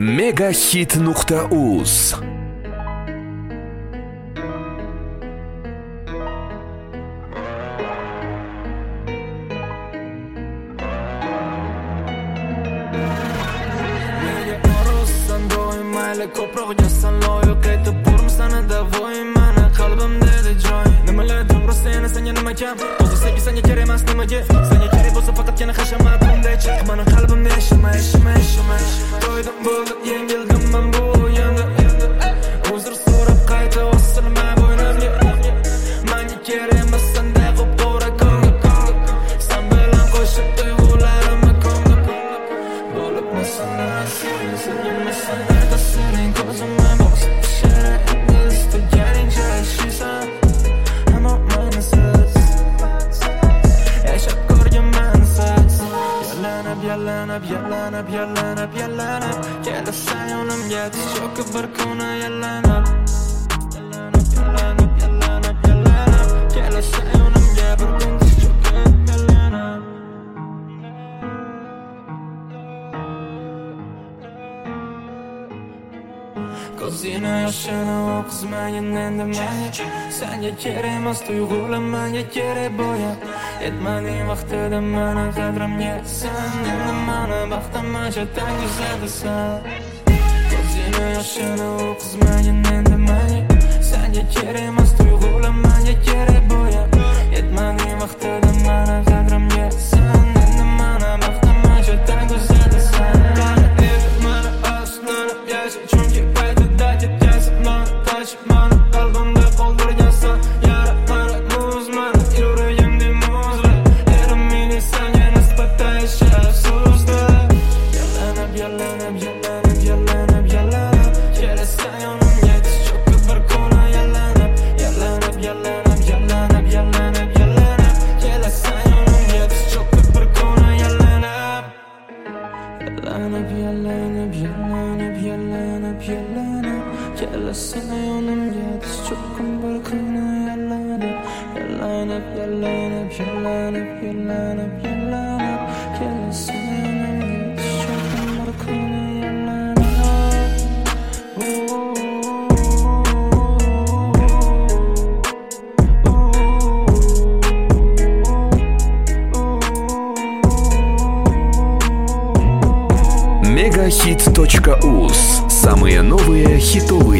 Megahit.uz. Ko'proq yozsan loyiq etib turmusani davoyim mani qalbimda edi joy. Nimalar to'g'ri senga nima kam? O'zi sevgi senga kerak emas nimaga? Senga kerak bo'lsa faqatgina hashamat bunday chiq mani qalbimda yashama. To'ydim bo'ldi yengildim men bu o'yinda. Uzr so'rab qayta osilma bo'ynimga. Menga kerak emas senday qo'pqora ko'ngil. Sen bilan qo'shib tuyg'ularimni ko'ngil. Bo'libmisan sen senin ko'zimga boqib sharafsiz turganing joyishisan. Ammo mensiz yashab ko'rganman siz. Yallanib kelasan yonimga tiz cho'kib bir kuni yallanib kelasan yonimga bir kun tiz cho'kib yallanib. Ko'zingni yoshini oqizmagin endi menga. Senga kerak emas tuyg'ular menga kerak bo'yab. Yetmading vaqtida meni qadrimga sen. Endi meni baxtim ajoyib go'zalsan. Ko'zingni yoshini oqizmagin endi menga. Senga kerak emas tuyg'ular menga kerak bo'yab. Yetmading vaqtida meni qadrimga sen. Endi meni baxtim ajoyib go'zalsan. Meni aslanib yasha chunki mani qalbimda qoldirgansan. Yaratmarak muz mani yuragimda muzlar. Erim meni senga nisbatan afsusda. Yallanib kelasan yonimga tiz cho'kib bir kuni yallanib kelasan yonimga tiz cho'kib bir kuni yallanib kelasan yonimga tiz cho'kib bir kuni yallanib kelasan yonimga tiz cho'kib bir kuni yallanib. Megahit.uz. Самые новые хитовые